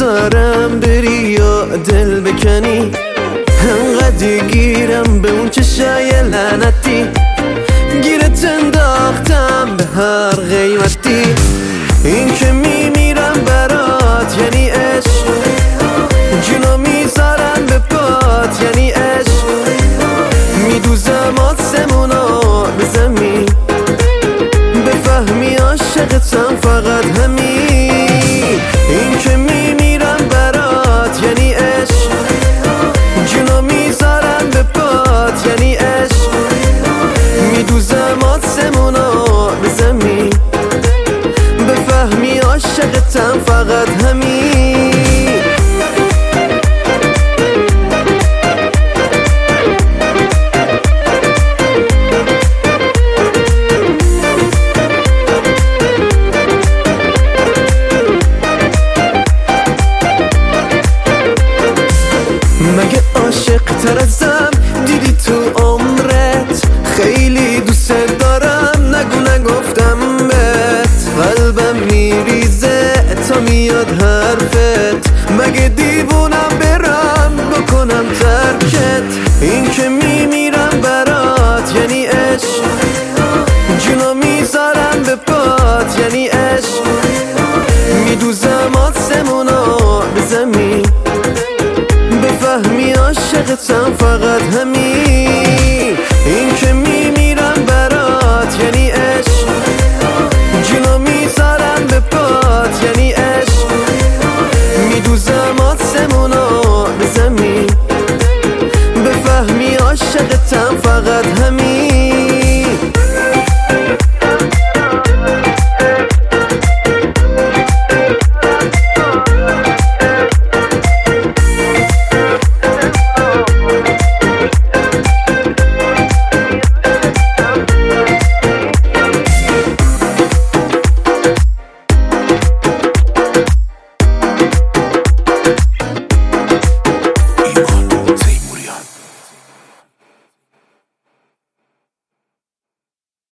بذارم بری یا دل بکنی، انقدر گیرم به اون چشای لعنتی، گیرت انداختم به هر قیمتی. این که میمیرم برات یعنی عشق، جونو میذارم به پات یعنی عشق، میدوزم آسمونو به زمین، بفهمی عاشقتم فقط همین. این که میمیرم برات یعنی عشق، جونو میذارم به پات یعنی عشق، میدوزم آسمونو به زمین، بفهمی عاشقتم فقط همین. مگه عاشق تر ازم دیدی تو عمرت؟ خیلی دوست دارم نگو نگفتم بهت، قلبم میریزه تا میاد حرفت، مگه دیوونم برم بکنم ترکت. این که میمیرم برات یعنی عشق، جونو میذارم به پات یعنی عشق، میدوزم آسمونو به زمین، بفهمی عاشقتم فقط همین.